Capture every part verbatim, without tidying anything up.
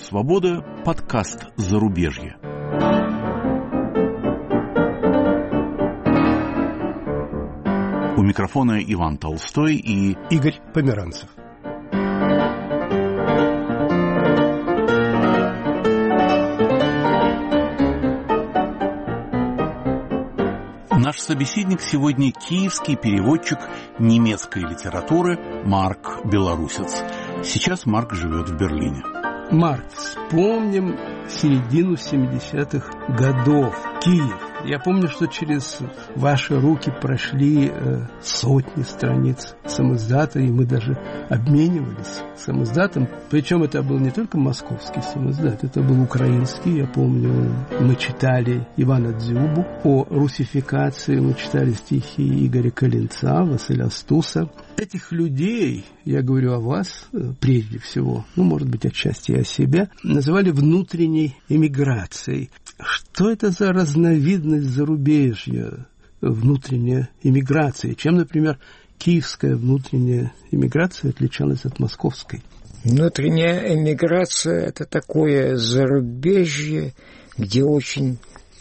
свобода», подкаст «Зарубежье». У микрофона Иван Толстой и Игорь Померанцев. Наш собеседник сегодня киевский переводчик немецкой литературы Марк Белорусец. Сейчас Марк живет в Берлине. Марк, вспомним середину семидесятых годов. Киев. Я помню, что через ваши руки прошли э, сотни страниц самиздата, и мы даже обменивались самиздатом. Причем это был не только московский самиздат, это был украинский. Я помню, мы читали Ивана Дзюбу о русификации, мы читали стихи Игоря Калинца, Василя Стуса. Этих людей, я говорю о вас прежде всего, ну, может быть, отчасти о себе, называли внутренней эмиграцией. Что это за разновидность зарубежья, внутренняя эмиграция? Чем, например, киевская внутренняя эмиграция отличалась от московской? Внутренняя эмиграция – это такое зарубежье, где очень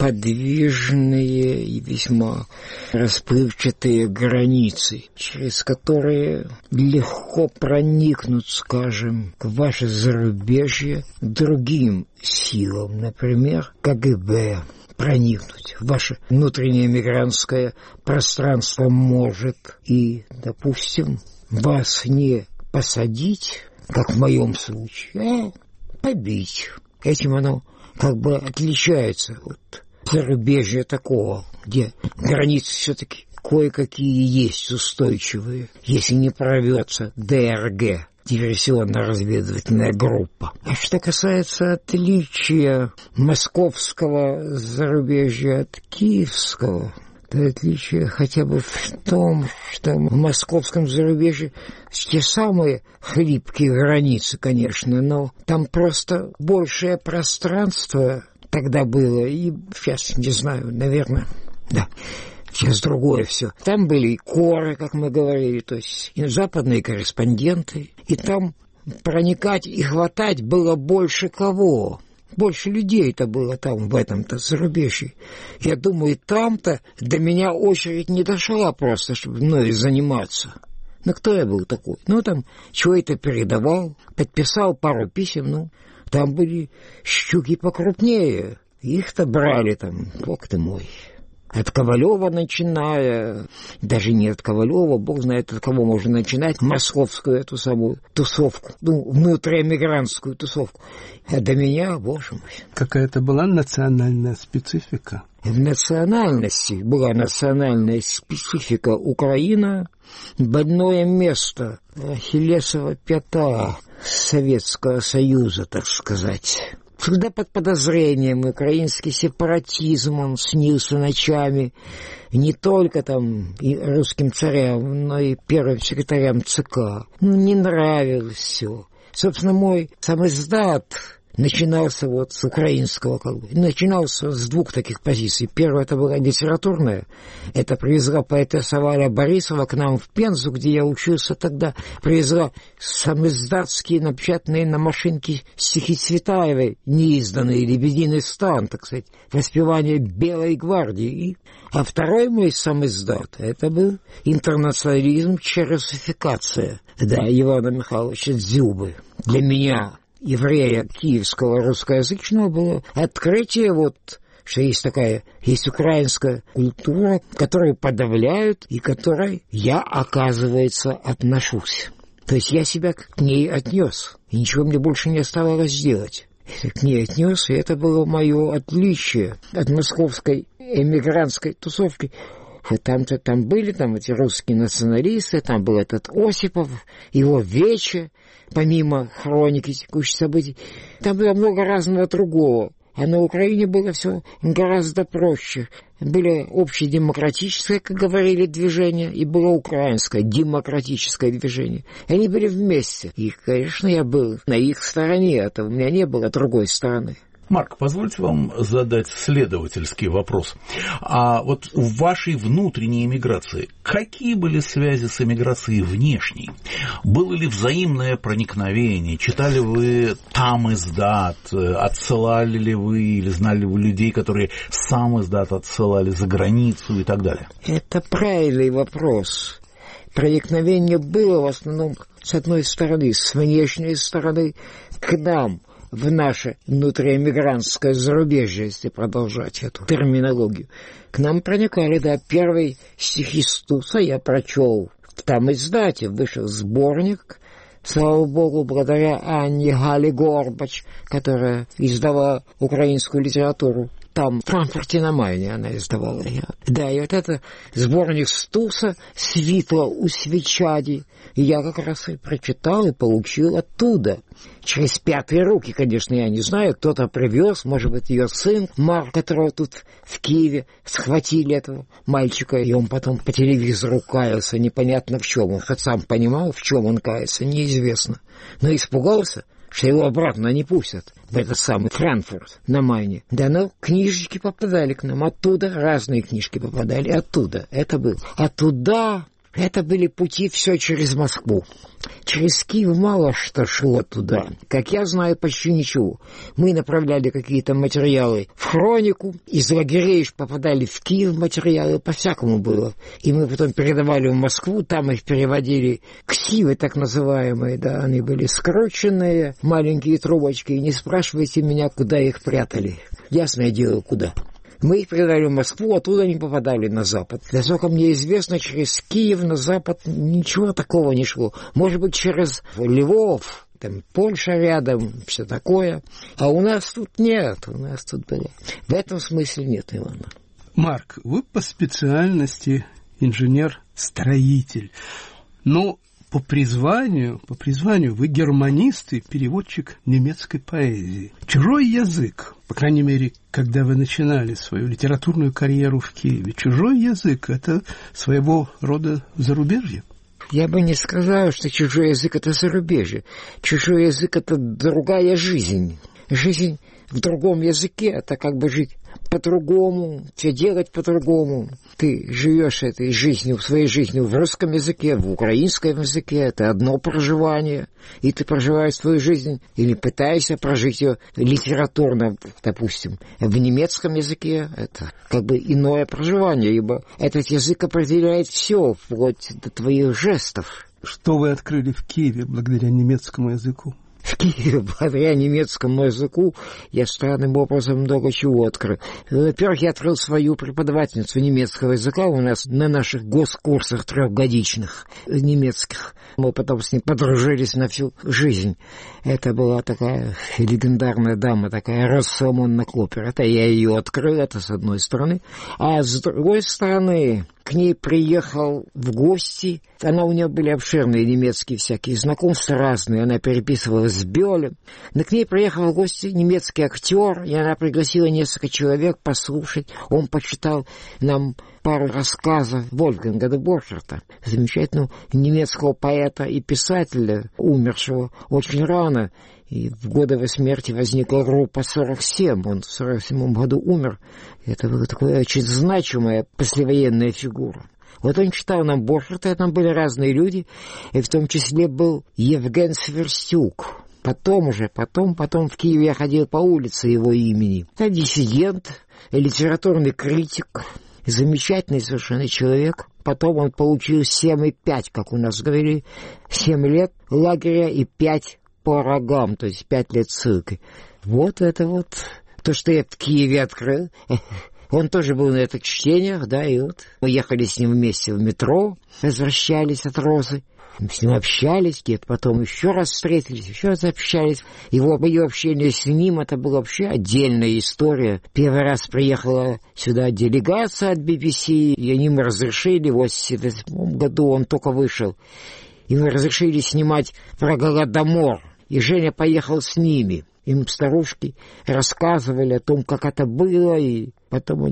подвижные и весьма расплывчатые границы, через которые легко проникнуть, скажем, в ваше зарубежье другим силам, например, ка гэ бэ. Проникнуть в ваше внутреннее мигрантское пространство может и, допустим, вас не посадить, как в моем случае, а побить. Этим оно как бы отличается от зарубежья такого, где границы все-таки кое-какие есть устойчивые, если не прорвется дэ эр гэ, диверсионно-разведывательная группа. А что касается отличия московского зарубежья от киевского, то отличие хотя бы в том, что в московском зарубежье те самые хлипкие границы, конечно, но там просто большее пространство тогда было, и сейчас, не знаю, наверное, да, сейчас другое все. Там были и коры, как мы говорили, то есть и западные корреспонденты, и там проникать и хватать было больше кого. Больше людей-то было там, в этом-то зарубежье. Я думаю, там-то до меня очередь не дошла просто, чтобы мной заниматься. Ну, кто я был такой? Ну, там чего-то передавал, подписал пару писем, ну, там были щуки покрупнее. Их-то брали там, бог ты мой. От Ковалева начиная, даже не от Ковалева, бог знает, от кого можно начинать, московскую эту самую тусовку, ну, внутриэмигрантскую тусовку. А до меня, боже мой. Какая-то была национальная специфика? В национальности была национальная специфика. Украина — больное место, ахиллесова пята Советского Союза, так сказать. Всегда под подозрением украинский сепаратизм, он снился ночами не только там и русским царям, но и первым секретарям ЦК. Ну, не нравилось все. Собственно, мой самиздат начинался вот с украинского, как бы, начинался с двух таких позиций. Первая — это была литературная. Это привезла поэтесса Валя Борисова к нам в Пензу, где я учился тогда. Привезла самиздатские напечатанные на машинке стихи Цветаевой, неизданные, «Лебединый стан», так сказать, воспевание Белой гвардии. А второй мой самиздат — это был интернационализм через русификация, да, Ивана Михайловича Дзюбы. Для меня, еврея киевского русскоязычного, было открытие вот, что есть такая, есть украинская культура, которую подавляют и которой я, оказывается, отношусь. То есть я себя к ней отнес, и ничего мне больше не оставалось делать. Я к ней отнес, и это было мое отличие от московской эмигрантской тусовки. Там-то там были там эти русские националисты, там был этот Осипов, его Вече, помимо хроники текущих событий. Там было много разного другого. А на Украине было все гораздо проще. Было общедемократическое, как говорили, движение, и было украинское демократическое движение. И они были вместе. И, конечно, я был на их стороне, а то у меня не было другой стороны. Марк, позвольте вам задать следовательский вопрос. А вот в вашей внутренней эмиграции какие были связи с эмиграцией внешней? Было ли взаимное проникновение? Читали вы там издат? Отсылали ли вы или знали ли вы людей, которые сам издат отсылали за границу и так далее? Это правильный вопрос. Проникновение было в основном с одной стороны, с внешней стороны, к нам, в наше внутриэмигрантское зарубежье, если продолжать эту терминологию. К нам проникали, да, первые стихи Стуса я прочел в там издате, вышел сборник, слава богу, благодаря Анне Гали Горбач, которая издавала украинскую литературу. Там, в Франкфурте на Майне она издавала ее. Да, и вот это сборник Стуса «Світло у свечаді». И я как раз и прочитал и получил оттуда. Через пятые руки, конечно, я не знаю, кто-то привез, может быть, ее сын Марк, которого тут в Киеве схватили этого мальчика, и он потом по телевизору каялся, непонятно в чем. Он хоть сам понимал, в чем он кается, неизвестно. Но испугался, что его обратно не пустят в этот самый Франкфурт на Майне. Да, но книжечки попадали к нам оттуда, разные книжки попадали оттуда. Это было. А туда, это были пути все через Москву. Через Киев мало что шло туда. Как я знаю, почти ничего. Мы направляли какие-то материалы в хронику, из лагерей попадали в Киев материалы, по-всякому было. И мы потом передавали в Москву, там их переводили ксивы, так называемые, да, они были скрученные, маленькие трубочки, и не спрашивайте меня, куда их прятали. Ясное дело, куда. Мы их передали в Москву, оттуда они попадали на Запад. Насколько мне известно, через Киев на Запад ничего такого не шло. Может быть, через Львов, там Польша рядом, все такое. А у нас тут нет, у нас тут было. В этом смысле нет, Ивана. Марк, вы по специальности инженер-строитель. Но по призванию, по призванию вы германист и переводчик немецкой поэзии. Чужой язык, по крайней мере, когда вы начинали свою литературную карьеру в Киеве, чужой язык – это своего рода зарубежье? Я бы не сказал, что чужой язык – это зарубежье. Чужой язык – это другая жизнь. Жизнь в другом языке – это как бы жить по-другому, все делать по-другому. Ты живешь этой жизнью, своей жизнью в русском языке, в украинском языке, это одно проживание, и ты проживаешь свою жизнь или пытаешься прожить ее литературно, допустим, в немецком языке, это как бы иное проживание, ибо этот язык определяет все, вплоть до твоих жестов. Что вы открыли в Киеве благодаря немецкому языку? В Киеве, благодаря немецкому языку, я странным образом много чего открыл. Во-первых, я открыл свою преподавательницу немецкого языка у нас на наших госкурсах трехгодичных немецких. Мы потом с ней подружились на всю жизнь. Это была такая легендарная дама, такая Росса Монна Клопер. Это я ее открыл, это с одной стороны. А с другой стороны, к ней приехал в гости. Она, у нее были обширные немецкие всякие знакомства разные. Она переписывалась с Бёлем. Но к ней приехал в гости немецкий актер, и она пригласила несколько человек послушать. Он почитал нам пару рассказов Вольфганга де Борхерта, замечательного немецкого поэта и писателя, умершего очень рано. И в годы его смерти возникла группа сорок семь. Он в сорок седьмом году умер. Это была такая очень значимая послевоенная фигура. Вот он читал нам Борхерта, там были разные люди, и в том числе был Евген Сверстюк. Потом уже, потом, потом в Киеве я ходил по улице его имени. Это диссидент, литературный критик, замечательный совершенно человек. Потом он получил семь и пять, как у нас говорили, семь лет лагеря и пять по рогам, то есть пять лет ссылки. Вот это вот то, что я в Киеве открыл. Он тоже был на этих чтениях, да, и вот мы ехали с ним вместе в метро, возвращались от Розы. Мы с ним общались, где-то потом еще раз встретились, еще раз общались. Его мое общение с ним, это была вообще отдельная история. Первый раз приехала сюда делегация от би би си, и они мы разрешили, в восемьдесят восьмом году он только вышел. И мы разрешили снимать про Голодомор, и Женя поехал с ними. Им старушки рассказывали о том, как это было, и потом они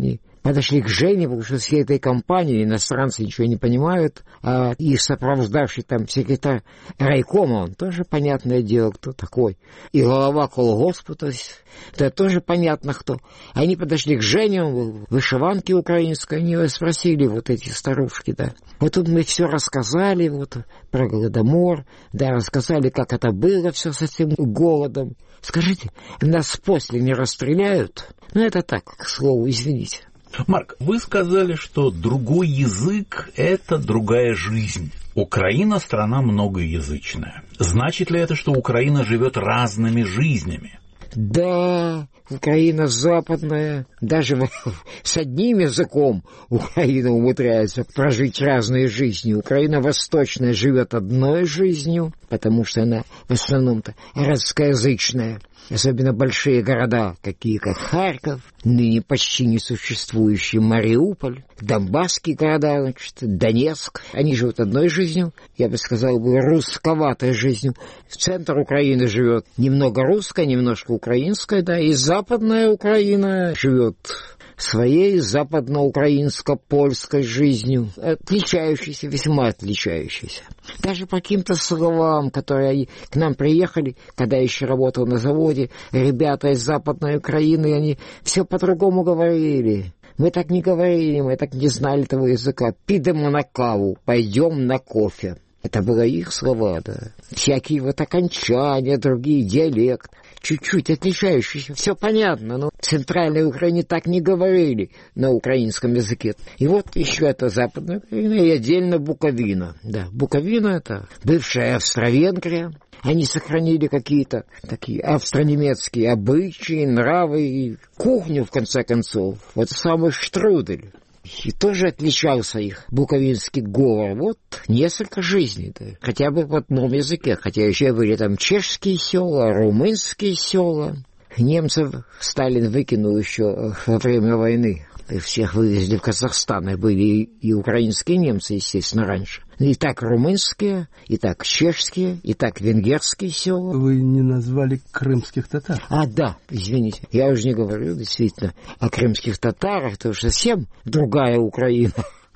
подошли к Жене, потому что всей этой компании иностранцы ничего не понимают, а их сопровождавший там секретарь райкома, он тоже понятное дело, кто такой. И голова колгоспа, то есть, это тоже понятно кто. Они подошли к Жене, он был в вышиванке украинской, они его спросили, вот эти старушки, да. Вот тут мы все рассказали, вот, про Голодомор, да, рассказали, как это было все с этим голодом. Скажите, нас после не расстреляют? Ну, это так, к слову, извините. Марк, вы сказали, что другой язык – это другая жизнь. Украина – страна многоязычная. Значит ли это, что Украина живет разными жизнями? Да, Украина западная, даже с одним языком Украина умудряется прожить разные жизни. Украина восточная живет одной жизнью, потому что она в основном-то русскоязычная. Особенно большие города, такие как Харьков, ныне почти несуществующий Мариуполь, донбасские города, значит, Донецк. Они живут одной жизнью, я бы сказал, руссковатой жизнью. Центр Украины живет немного русская, немножко украинская, да, и западная Украина живет своей западно-украинско-польской жизнью, отличающейся, весьма отличающейся. Даже по каким-то словам, которые к нам приехали, когда я еще работал на заводе, ребята из Западной Украины, они все по-другому говорили. Мы так не говорили, мы так не знали того языка. «Пидемо на каву», «пойдем на кофе». Это были их слова, да. Всякие вот окончания, другие, диалект, чуть-чуть отличающиеся. Все понятно, но в Центральной Украине так не говорили на украинском языке. И вот еще это Западная Украина и отдельно Буковина. Да, Буковина — это бывшая Австро-Венгрия. Они сохранили какие-то такие австро-немецкие обычаи, нравы и кухню, в конце концов. Вот самый штрудель. И тоже отличался их буковинский говор. Вот несколько жизней, да. Хотя бы в одном языке. Хотя еще были там чешские села, румынские села. Немцев Сталин выкинул еще во время войны. Их всех вывезли в Казахстан. И были и украинские немцы, естественно, раньше. И так румынские, и так чешские, и так венгерские села. Вы не назвали крымских татар. А, да, извините. Я уже не говорю, действительно, о крымских татарах. Это уже совсем другая Украина.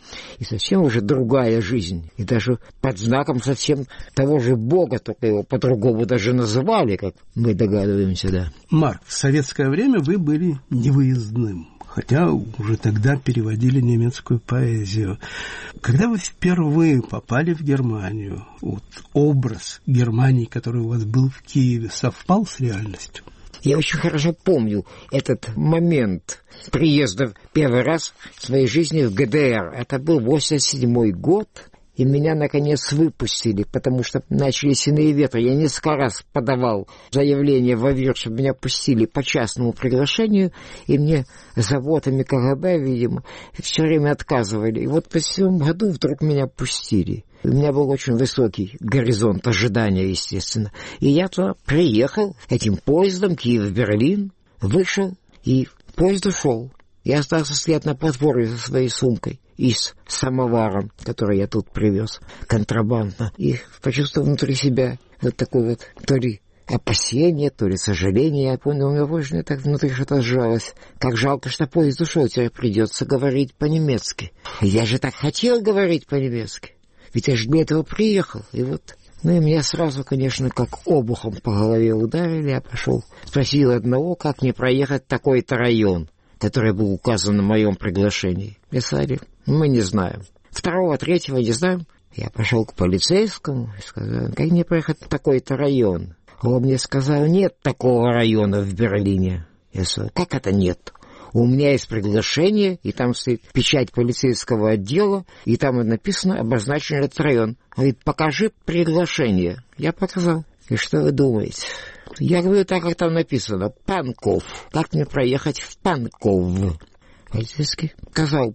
И совсем уже другая жизнь. И даже под знаком совсем того же Бога, только его по-другому даже называли, как мы догадываемся, да. Марк, в советское время вы были невыездным. Хотя уже тогда переводили немецкую поэзию. Когда вы впервые попали в Германию, вот образ Германии, который у вас был в Киеве, совпал с реальностью? Я очень хорошо помню этот момент приезда первый раз в своей жизни в ГДР. Это был восемьдесят седьмой год. И меня, наконец, выпустили, потому что начались иные ветры. Я несколько раз подавал заявление в АВИР, чтобы меня пустили по частному приглашению, и мне заводами КГБ, видимо, все время отказывали. И вот по всему году вдруг меня пустили. У меня был очень высокий горизонт ожидания, естественно. И я туда приехал этим поездом Киев-Берлин, вышел, и поезд ушел. Я остался стоять на платформе со своей сумкой и с самоваром, который я тут привез контрабандно. И почувствовал внутри себя вот такое вот то ли опасение, то ли сожаление. Я понял, у меня больше так внутри что-то сжалось. Как жалко, что поезд ушел, теперь придется говорить по-немецки. Я же так хотел говорить по-немецки. Ведь я же для этого приехал. И вот... Ну и меня сразу, конечно, как обухом по голове ударили. Я пошел, спросил одного, как мне проехать такой-то район, который был указан на моем приглашении. Писали, мы не знаем. Второго, третьего не знаем. Я пошел к полицейскому и сказал, как мне проехать в такой-то район? Он мне сказал, нет такого района в Берлине. Я сказал, как это нет? У меня есть приглашение, и там стоит печать полицейского отдела, и там написано, обозначен этот район. Говорит, покажи приглашение. Я показал. И что вы думаете? Я говорю, так как там написано, Панков. Как мне проехать в Панков? Полицейский сказал,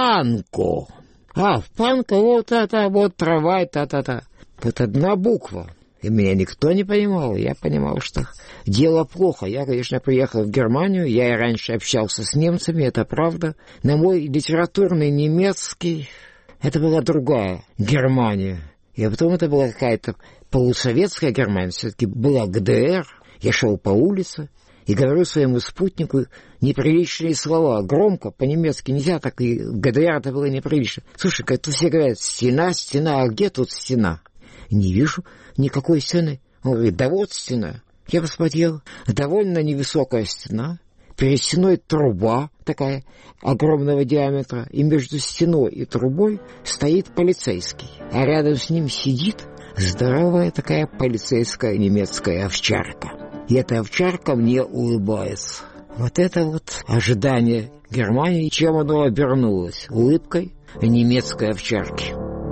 Панко. А, в Панко, вот это, вот трава, та-та-та. Вот одна буква. И меня никто не понимал. Я понимал, что дело плохо. Я, конечно, приехал в Германию. Я и раньше общался с немцами, это правда. Но мой литературный немецкий, это была другая Германия. И потом это была какая-то полусоветская Германия. Все-таки была ГДР. Я шел по улице, и говорю своему спутнику неприличные слова. Громко, по-немецки нельзя, так и в ГДР это было неприлично. Слушай, как тут все говорят, стена, стена, а где тут стена? Не вижу никакой стены. Он говорит, да вот стена. Я посмотрел, довольно невысокая стена. Перед стеной труба такая огромного диаметра, и между стеной и трубой стоит полицейский, а рядом с ним сидит здоровая такая полицейская немецкая овчарка. И эта овчарка мне улыбается. Вот это вот ожидание Германии, чем оно обернулось? Улыбкой немецкой овчарки.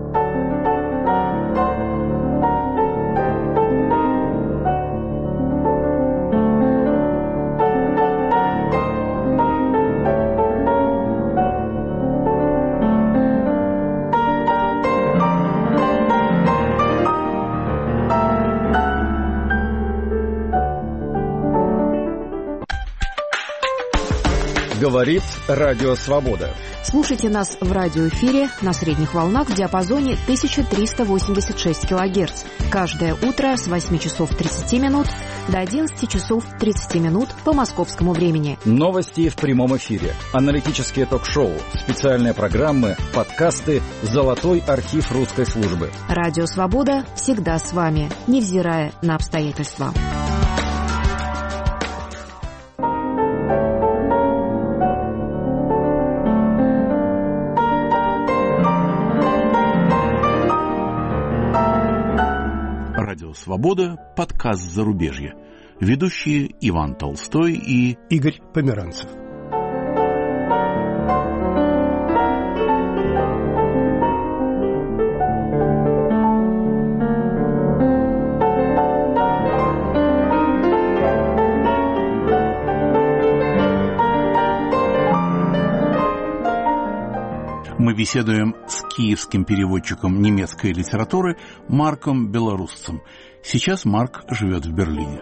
Говорит Радио Свобода. Слушайте нас в радиоэфире на средних волнах в диапазоне тысяча триста восемьдесят шесть килогерц. Каждое утро с восьми часов тридцати минут до одиннадцати часов тридцати минут по московскому времени. Новости в прямом эфире, аналитические ток-шоу, специальные программы, подкасты, золотой архив русской службы. Радио Свобода всегда с вами, невзирая на обстоятельства. «Свобода», подкаст «Зарубежье». Ведущие Иван Толстой и Игорь Померанцев. Мы беседуем с киевским переводчиком немецкой литературы Марком Белорусцем. Сейчас Марк живет в Берлине.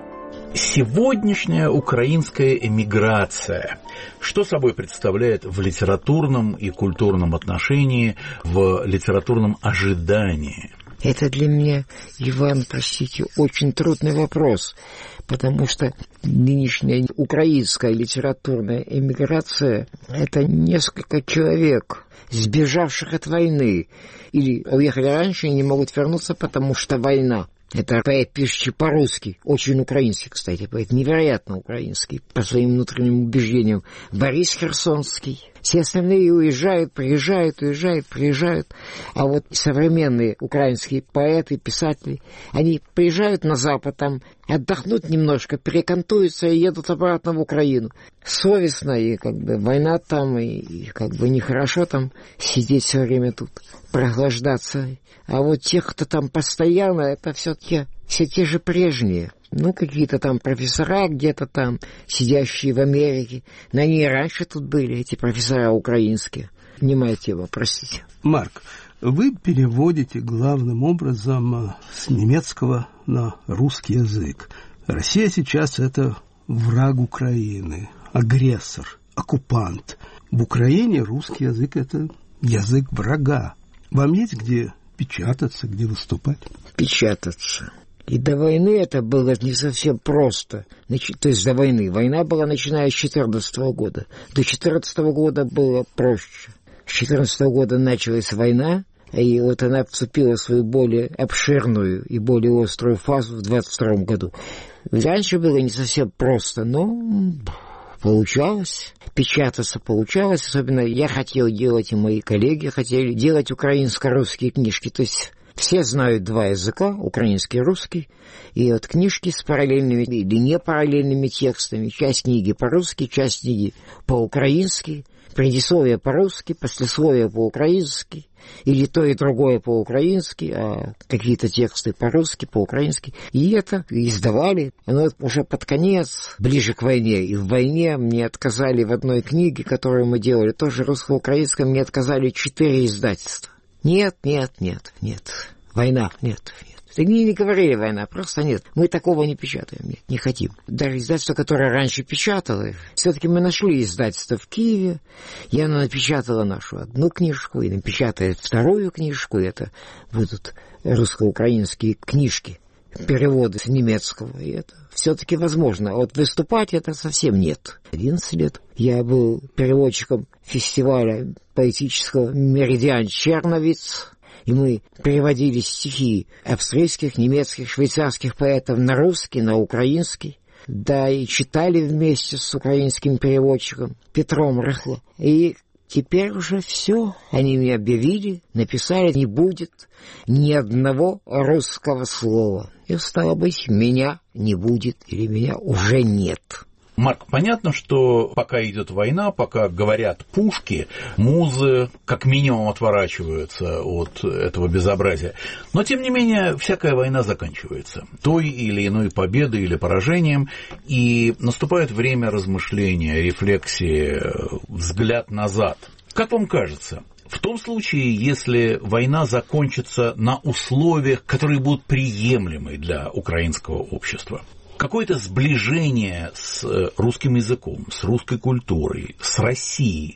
Сегодняшняя украинская эмиграция, что собой представляет в литературном и культурном отношении, в литературном ожидании? Это для меня, Иван, простите, очень трудный вопрос, потому что нынешняя украинская литературная эмиграция – это несколько человек, сбежавших от войны, или уехали раньше и не могут вернуться, потому что война. Это поэт, пишущий по-русски, очень украинский, кстати, поэт, невероятно украинский, по своим внутренним убеждениям, Борис Херсонский. Все остальные уезжают, приезжают, уезжают, приезжают. А вот современные украинские поэты, писатели, они приезжают на Запад, там отдохнут немножко, перекантуются и едут обратно в Украину. Совестно, и как бы война там, и, и как бы нехорошо там сидеть все время тут, прохлаждаться. А вот тех, кто там постоянно, это все-таки все те же прежние. Ну, какие-то там профессора где-то там, сидящие в Америке. Но они и раньше тут были, эти профессора украинские. Немая тема, простите. Марк, вы переводите главным образом с немецкого на русский язык. Россия сейчас — это враг Украины, агрессор, оккупант. В Украине русский язык — это язык врага. Вам есть где печататься, где выступать? Печататься. И до войны это было не совсем просто. То есть до войны. Война была начиная с четырнадцатого года. До четырнадцатого года было проще. С четырнадцатого года началась война, и вот она вступила в свою более обширную и более острую фазу в двадцать втором году. Раньше было не совсем просто, но получалось. Печататься получалось. Особенно я хотел делать, и мои коллеги хотели делать украинско-русские книжки. То есть все знают два языка, украинский и русский, и вот книжки с параллельными или не параллельными текстами, часть книги по-русски, часть книги по-украински, предисловие по-русски, послесловие по-украински, или то и другое по-украински, а какие-то тексты по-русски, по-украински. И это издавали, но уже под конец, ближе к войне. И в войне мне отказали в одной книге, которую мы делали, тоже русско-украинском, мне отказали четыре издательства. Нет, нет, нет, нет. Война, нет, нет. Они не говорили война, просто нет. Мы такого не печатаем, нет, не хотим. Даже издательство, которое раньше печатало, все-таки мы нашли издательство в Киеве, и оно напечатало нашу одну книжку, и напечатает вторую книжку, и это будут русско-украинские книжки переводы с немецкого, и это все-таки возможно. А вот выступать это совсем нет. одиннадцать лет я был переводчиком фестиваля поэтического «Меридиан Черновиц», и мы переводили стихи австрийских, немецких, швейцарских поэтов на русский, на украинский. Да, и читали вместе с украинским переводчиком Петром Рыхло. И теперь уже все. Они мне объявили, написали, не будет ни одного русского слова. И, стало быть, меня не будет или меня уже нет. Марк, понятно, что пока идет война, пока говорят пушки, музы как минимум отворачиваются от этого безобразия. Но, тем не менее, всякая война заканчивается той или иной победой или поражением, и наступает время размышления, рефлексии, взгляд назад. Как вам кажется, в том случае, если война закончится на условиях, которые будут приемлемы для украинского общества, какое-то сближение с русским языком, с русской культурой, с Россией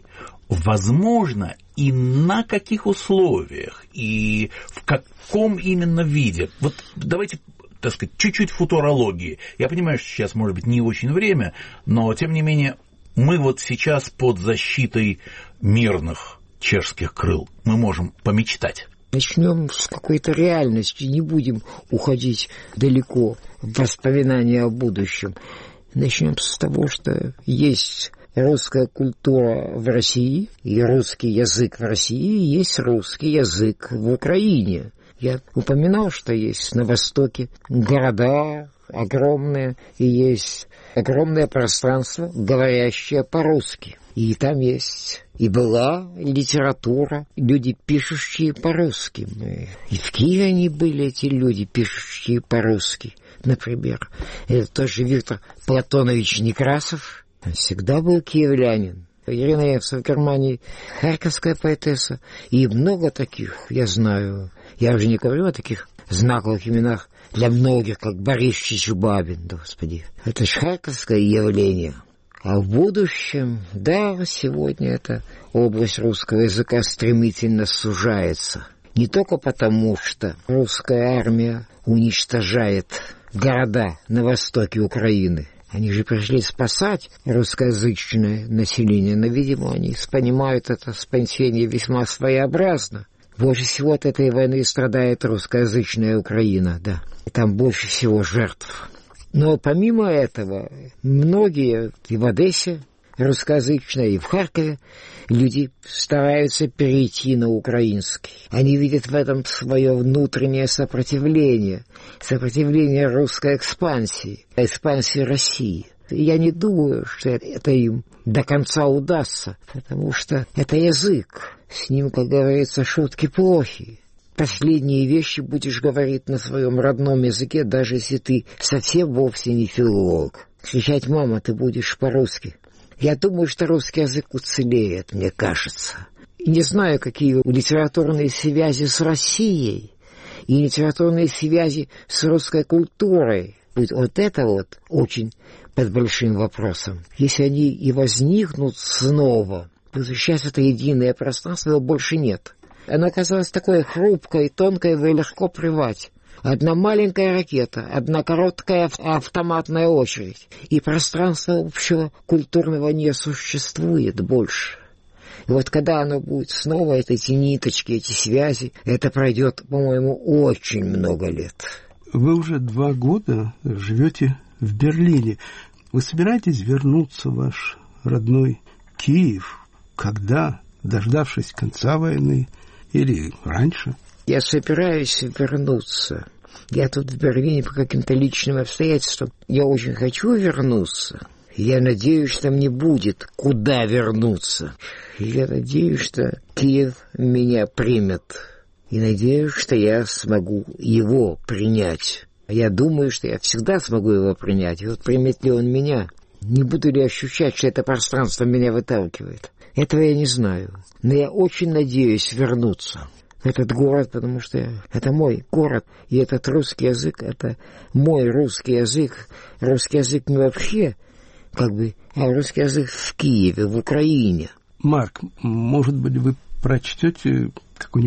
возможно и на каких условиях, и в каком именно виде? Вот давайте, так сказать, чуть-чуть футурологии. Я понимаю, что сейчас, может быть, не очень время, но, тем не менее, мы вот сейчас под защитой мирных чешских крыл. Мы можем помечтать. Начнем с какой-то реальности, не будем уходить далеко в воспоминания о будущем. Начнем с того, что есть русская культура в России, и русский язык в России, и есть русский язык в Украине. Я упоминал, что есть на Востоке города огромные, и есть огромное пространство, говорящее по-русски. И там есть и была литература, люди, пишущие по-русски. И в Киеве они были, эти люди, пишущие по-русски. Например, это тоже Виктор Платонович Некрасов. Он всегда был киевлянин. Ирина Евцева в Германии, харьковская поэтесса. И много таких, я знаю. Я уже не говорю о таких знаковых именах для многих, как Борис Чичубабин, да, господи. Это же харьковское явление. А в будущем, да, сегодня эта область русского языка стремительно сужается. Не только потому, что русская армия уничтожает города на востоке Украины. Они же пришли спасать русскоязычное население, но, видимо, они понимают это спасение весьма своеобразно. Больше всего от этой войны страдает русскоязычная Украина, да. И там больше всего жертв. Но помимо этого, многие и в Одессе русскоязычные, и в Харькове люди стараются перейти на украинский. Они видят в этом свое внутреннее сопротивление, сопротивление русской экспансии, экспансии России. Я не думаю, что это им до конца удастся, потому что это язык. С ним, как говорится, шутки плохи. Последние вещи будешь говорить на своем родном языке, даже если ты совсем вовсе не филолог. Кричать: «Мама, ты будешь по-русски». Я думаю, что русский язык уцелеет, мне кажется. И не знаю, какие литературные связи с Россией и литературные связи с русской культурой. Вот это вот очень под большим вопросом. Если они и возникнут снова, то сейчас это единое пространство, его больше нет. Оно оказалось такое хрупкое и тонкое, его легко прервать. Одна маленькая ракета, одна короткая автоматная очередь, и пространства общего культурного не существует больше. И вот когда оно будет снова, эти ниточки, эти связи, это пройдет, по-моему, очень много лет. Вы уже два года живете в Берлине. Вы собираетесь вернуться в ваш родной Киев? Когда? Дождавшись конца войны? Или раньше? Я собираюсь вернуться. Я тут в Берлине по каким-то личным обстоятельствам. Я очень хочу вернуться. Я надеюсь, что мне будет куда вернуться. Я надеюсь, что Киев меня примет. И надеюсь, что я смогу его принять. Я думаю, что я всегда смогу его принять. И вот примет ли он меня? Не буду ли ощущать, что это пространство меня выталкивает? Этого я не знаю. Но я очень надеюсь вернуться в этот город, потому что это мой город. И этот русский язык, это мой русский язык. Русский язык не вообще, как бы, а русский язык в Киеве, в Украине. Марк, может быть, вы прочтете какую-нибудь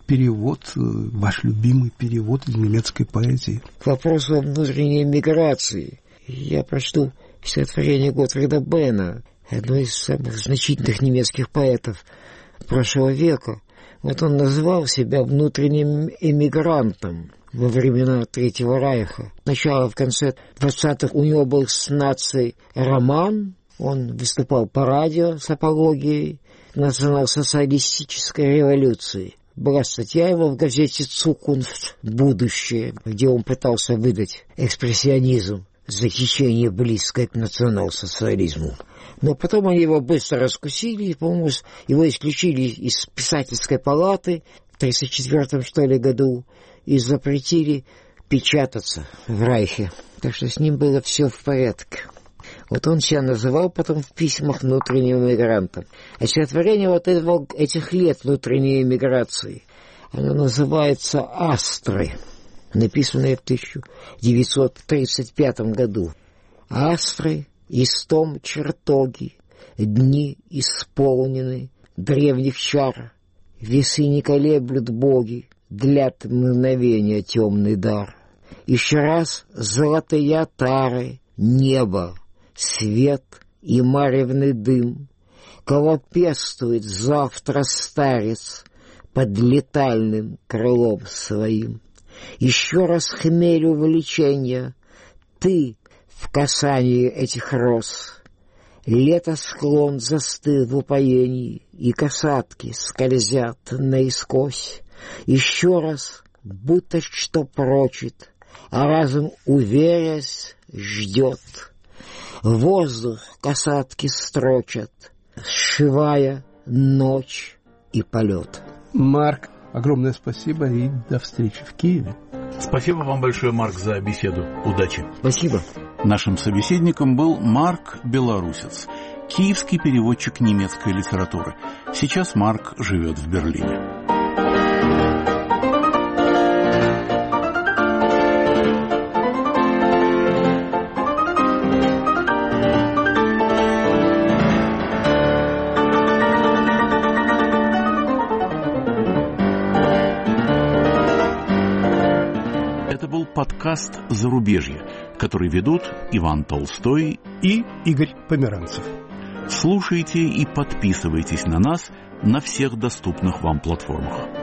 перевод, ваш любимый перевод из немецкой поэзии? К вопросу о внутренней миграции я прочту стихотворение Готфрида Бена, одного из самых значительных немецких поэтов прошлого века. Вот он назвал себя внутренним эмигрантом во времена Третьего Райха. Сначала в конце двадцатых у него был с нацией роман, он выступал по радио с апологией национал-социалистической революции. Была статья его в газете «Цукунфт. Будущее», где он пытался выдать экспрессионизм за течение, близкое к национал-социализму. Но потом они его быстро раскусили, и, по-моему, его исключили из писательской палаты в тридцать четвёртом, что ли, году и запретили печататься в Райхе. Так что с ним было все в порядке. Вот он себя называл потом в письмах внутренним эмигрантом. А стихотворение вот этого, этих лет внутренней эмиграции, оно называется «Астры», написанное в тысяча девятьсот тридцать пятом году. «Астры, истом чертоги, дни исполнены древних чар, весы не колеблют боги, длят мгновения темный дар. Еще раз золотые отары, небо, свет и маревный дым, кого пестует завтра старец под летальным крылом своим. Еще раз хмель увлечения, ты в касании этих роз. Лето склон застыл в упоении, и касатки скользят наискось. Еще раз, будто что прочит, а разум, уверясь, ждет. Воздух касатки строчат, сшивая ночь и полет. Марк, огромное спасибо и до встречи в Киеве. Спасибо вам большое, Марк, за беседу. Удачи. Спасибо. Нашим собеседником был Марк Белорусец, киевский переводчик немецкой литературы. Сейчас Марк живет в Берлине. Подкаст «Зарубежье», который ведут Иван Толстой и Игорь Померанцев. Слушайте и подписывайтесь на нас на всех доступных вам платформах.